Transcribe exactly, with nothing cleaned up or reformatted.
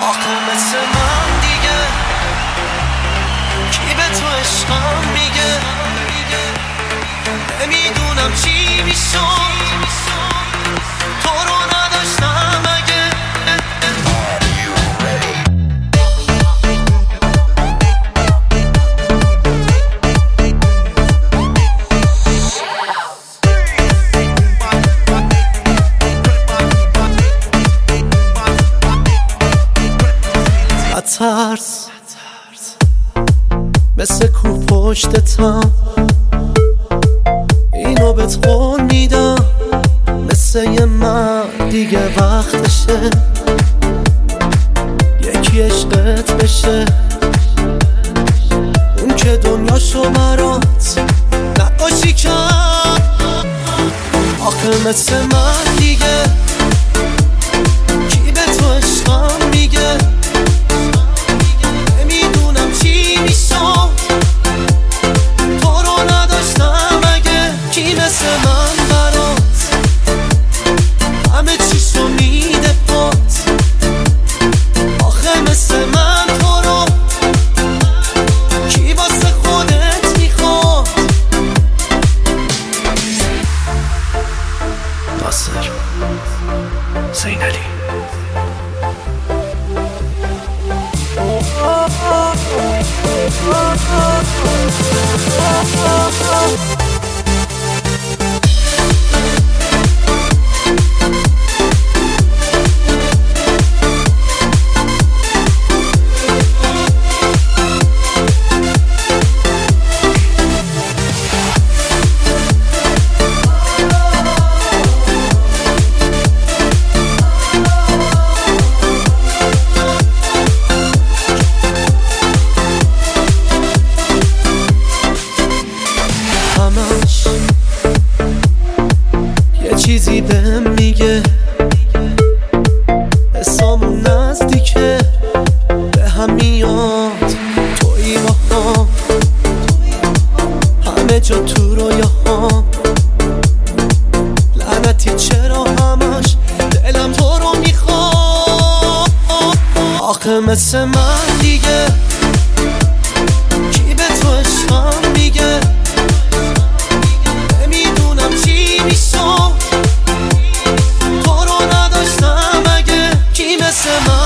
آخه مثل من دیگه کی به تو عشقم میگه؟ نمیدونم چی میشد تو رو نداشتم اگه. ترس مثل کو پشتتم اینو بهت قول میدم، مثل یه مرد دیگه وقتشه یکی عشقت بشه، اون که دنیاشو برات نقاشی کرد. آخه مثل من دیگه کی به تو عشقم میگه؟ مثل من برات همه چیشو میده پات. آخه مثل من تو رو کی واسه خودت میخواد؟ ناصر زینالی. یه چیزی بهم میگه حسامون نزدیکه به هم میاد توی با هم همه جا تو رویاهام. لعنتی چرا همش دلم تو رو میخواد؟ آخه مثل من دیگه کی به تو عشقم میگه؟ تو رو نداشتم اگه کی مثل من